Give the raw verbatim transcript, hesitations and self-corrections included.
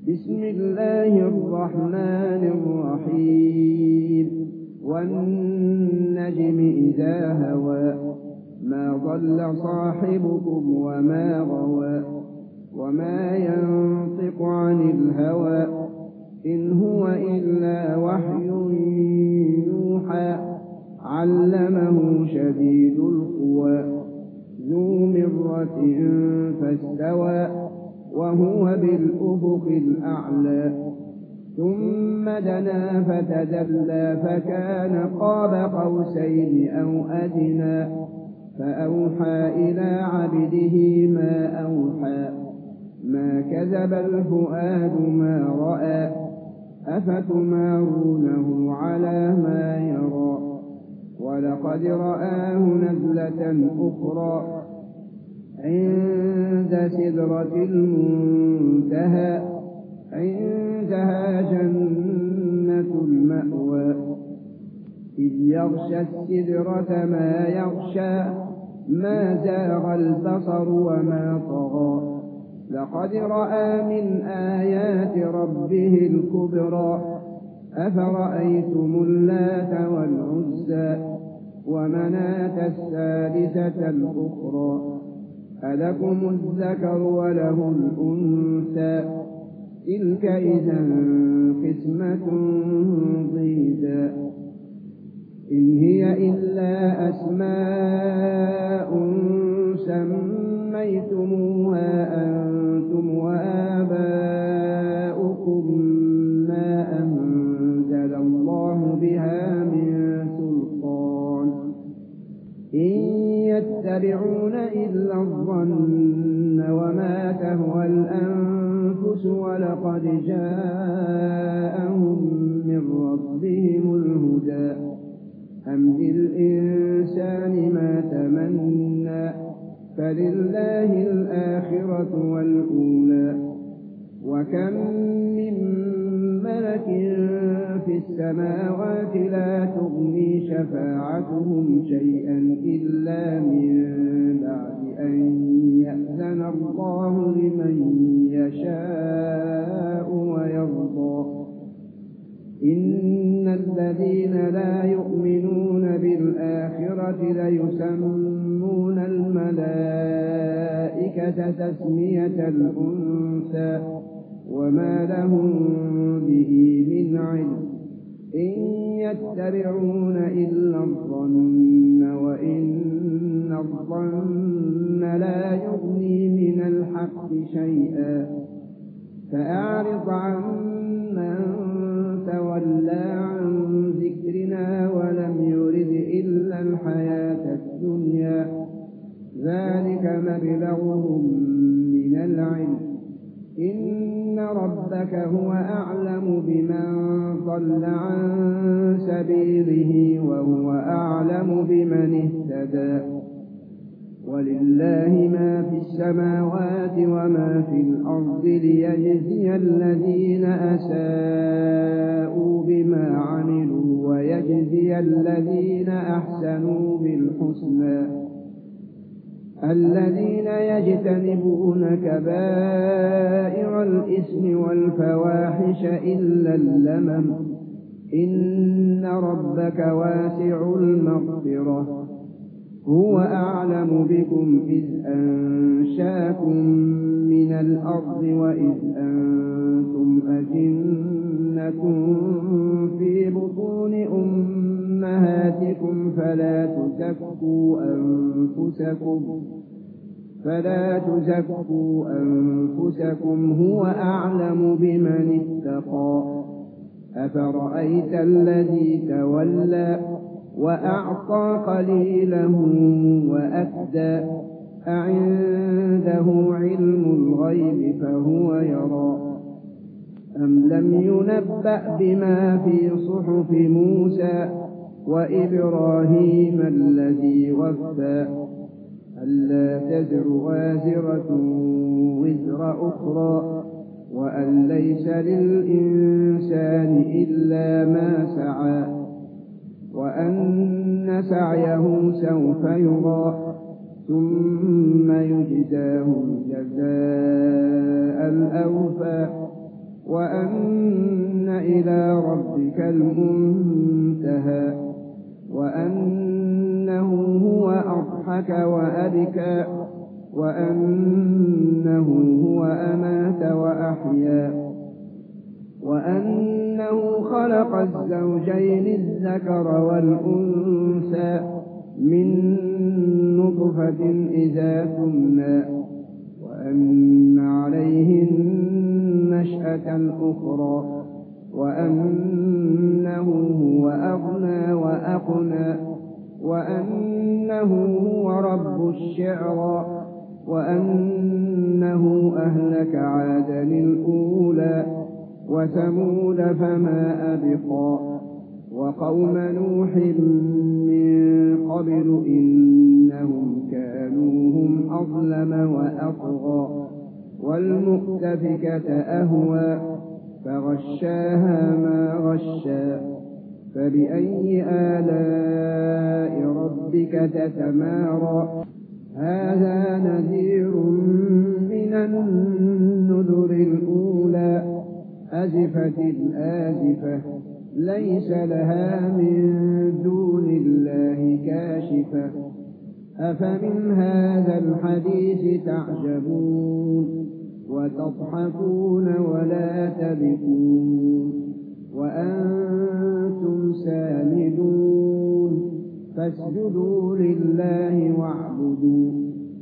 بسم الله الرحمن الرحيم والنجم إذا هوى ما ضل صاحبكم وما غوى وما ينطق عن الهوى إن هو إلا وحي يوحى علمه شديد القوى ذو مرة فاستوى وهو بالأفق الأعلى ثم دنا فتدلى فكان قاب قوسين أو أدنى فأوحى إلى عبده ما أوحى ما كذب الفؤاد ما رأى أفتمارونه على ما يرى ولقد رآه نزلة أخرى عند سدرة المنتهى عندها جنة المأوى إذ يغشى السدرة ما يغشى ما زاغ البصر وما طغى لقد رأى من آيات ربه الكبرى أفرأيتم اللات والعزى ومناة الثالثة الأخرى ألكم الذكر وله الأنثى تلك إذا قسمة ضيزى إن هي إلا أسماء سميتموها أنتم وآباؤكم ما أنزل الله بها من سلطان إن يتبعون إلا الظن وما تهوى الأنفس ولقد جاءهم من ربهم الهدى أم للإنسان ما تمنى فلله الآخرة والأولى وكم من ملك في السماوات لا تغني شفاعتهم شيئا إلا من بعد أن يأذن الله لمن يشاء ويرضى إن الذين لا يؤمنون بالآخرة ليسمون الملائكة تسمية الأنثى وما لهم به من علم إن يتبعون إلا الظن وإن الظن لا يغني من الحق شيئا فأعرض عن من تولى عن ذكرنا ولم يرد إلا الحياة الدنيا ذلك مبلغهم من العلم إن ربك هو أعلم بمن ضل عن سبيله وهو أعلم بمن اهتدى ولله ما في السماوات وما في الأرض ليجزي الذين أساءوا بما عملوا ويجزي الذين أحسنوا بالحسنى الذين يجتنبون كبائر الإثم والفواحش إلا اللمم إن ربك واسع المغفرة هو أعلم بكم إذ أنشاكم من الأرض وإذ أنتم أجنة في بطون أمهاتكم فلا تزكوا أنفسكم فلا تزكوا أنفسكم هو أعلم بمن اتقى أفرأيت الذي تولى وأعطى قليلا وأكدى أعنده علم الغيب فهو يرى أم لم ينبأ بما في صحف موسى وإبراهيم الذي وفى ألا تزر وازرة وزر أخرى وأن ليس للإنسان إلا ما سعى وأن سعيه سوف يرى ثم يجزاه الجزاء الأوفى وأن إلى ربك المنتهى وأنه هو أضحك وأبكى وأنه هو أمات وأحيا وأنه خلق الزوجين الذكر والأنثى من نطفة إذا تمنى وأن عليه النشأة الأخرى وأنه هو أغنى وأقنى وأنه هو رب الشعرى وأنه أهلك عادا الأولى وثمود فما أبقى وقوم نوح من قبل إنهم كانوا هم أظلم وأطغى والمؤتفكة أهوى فغشاها ما غشا فبأي آلاء ربك تتمارى هذا نذير من النذر الأولى أزفت الآزفة ليس لها من دون الله كاشفة أفمن هذا الحديث تعجبون وتضحكون ولا تبكون وأنتم سامدون فاسجدوا لله واعبدوا